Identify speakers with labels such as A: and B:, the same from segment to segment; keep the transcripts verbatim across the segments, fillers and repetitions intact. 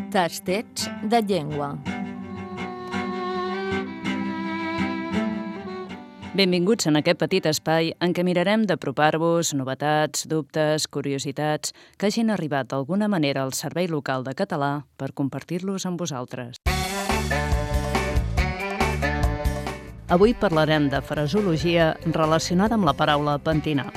A: Tastets de llengua.
B: Benvinguts en aquest petit espai en què mirarem d'apropar-vos novetats, dubtes, curiositats que hagin arribat d'alguna manera al Servei Local de Català per compartir-los amb vosaltres. Avui parlarem de fraseologia relacionada amb la paraula pentinar.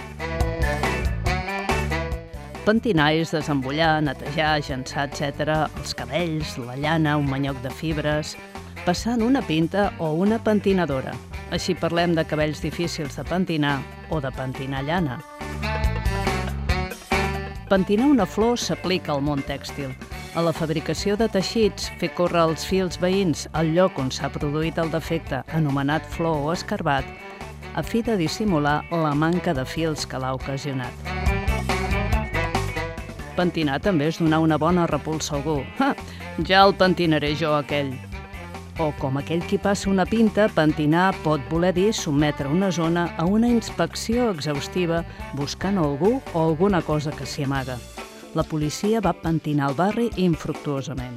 B: Pentinar és desembullar, netejar, llançar, etcètera, els cabells, la llana, un manyoc de fibres, passant una pinta o una pentinadora. Així parlem de cabells difícils de pentinar o de pentinar llana. Pentinar una flor s'aplica al món tèxtil. A la fabricació de teixits, fer córrer els fils veïns al lloc on s'ha produït el defecte, anomenat flor o escarbat, a fi de dissimular la manca de fils que l'ha ocasionat. Pentinar també és donar una bona repulsa a algú. Ha, ja el pentinaré jo, aquell. O, com aquell qui passa una pinta, pentinar pot voler dir sotmetre una zona a una inspecció exhaustiva buscant algú o alguna cosa que s'hi amaga. La policia va pentinar el barri infructuosament.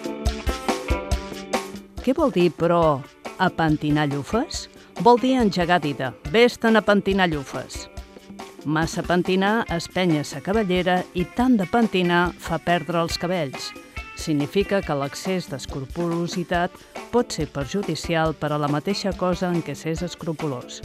B: Què vol dir, però, a pentinar llufes? Vol dir engegar dida. Vés-te'n a pentinar llufes. Massa pentinar espenya sa cabellera i tant de pentinar fa perdre els cabells. Significa que l'excés d'escrupolositat pot ser perjudicial per a la mateixa cosa en què s'és escrupolós.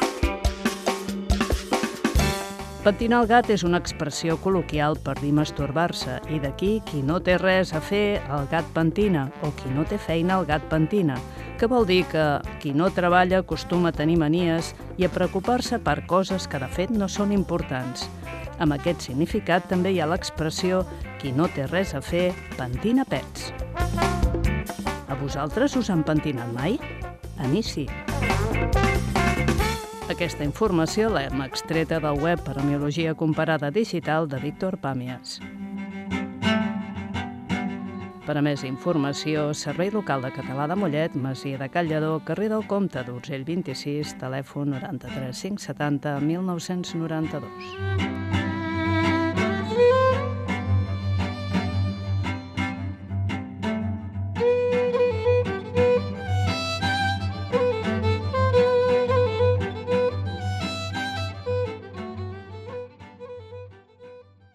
B: Pentinar el gat és una expressió col·loquial per dir masturbar-se, i d'aquí qui no té res a fer, el gat pentina, o qui no té feina, el gat pentina, que vol dir que qui no treballa acostuma a tenir manies i a preocupar-se per coses que de fet no són importants. Amb aquest significat també hi ha l'expressió qui no té res a fer, pentina pets. A vosaltres us han pentinat mai? A mi sí. Aquesta informació l'hem extreta del web Paremiologia Comparada Digital de Víctor Pàmies. Per a més informació, Servei Local de Català de Mollet, Masia de Cal Lledó, carrer del Comte d'Urgell vint-i-sis, telèfon noranta-tres cinc setanta mil nou-cents noranta-dos.